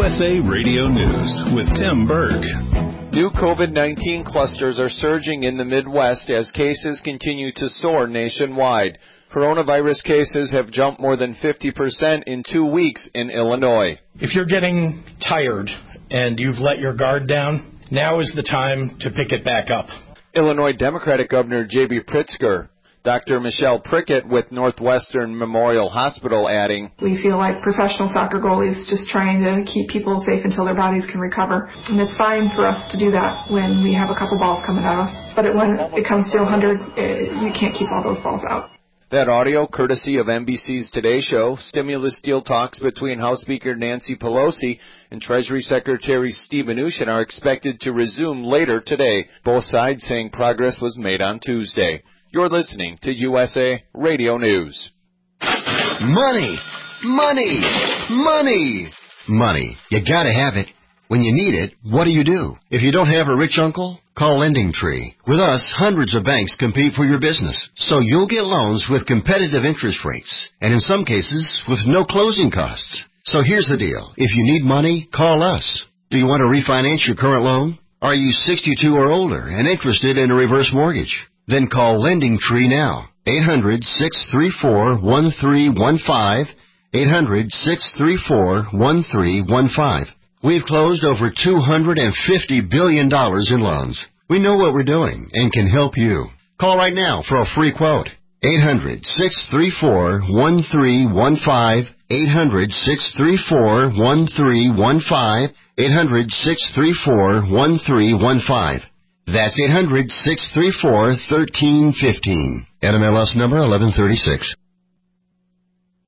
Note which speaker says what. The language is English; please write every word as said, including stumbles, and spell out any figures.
Speaker 1: S A Radio News with Tim Berg.
Speaker 2: New COVID nineteen clusters are surging in the Midwest as cases continue to soar nationwide. Coronavirus cases have jumped more than fifty percent in two weeks in Illinois.
Speaker 3: If you're getting tired and you've let your guard down, now is the time to pick it back up.
Speaker 2: Illinois Democratic Governor J B Pritzker. Doctor Michelle Prickett with Northwestern Memorial Hospital adding,
Speaker 4: we feel like professional soccer goalies just trying to keep people safe until their bodies can recover. And it's fine for us to do that when we have a couple balls coming at us. But it, when it comes to one hundred, it, you can't keep all those balls out.
Speaker 2: That audio, courtesy of N B C's Today Show, stimulus deal talks between House Speaker Nancy Pelosi and Treasury Secretary Steve Mnuchin are expected to resume later today. Both sides saying progress was made on Tuesday. You're listening to U S A Radio News.
Speaker 5: Money, money, money, money. You gotta have it. When you need it, what do you do? If you don't have a rich uncle, call LendingTree. With us, hundreds of banks compete for your business, so you'll get loans with competitive interest rates, and in some cases, with no closing costs. So here's the deal. If you need money, call us. Do you want to refinance your current loan? Are you sixty-two or older and interested in a reverse mortgage? Then call LendingTree now. eight hundred, six three four, one three one five. eight hundred, six three four, one three one five. We've closed over two hundred fifty billion dollars in loans. We know what we're doing and can help you. Call right now for a free quote. eight hundred, six three four, one three one five. eight hundred, six three four, one three one five. eight hundred, six three four, one three one five. That's eight hundred, six three four, one three one five. N M L S number eleven thirty-six.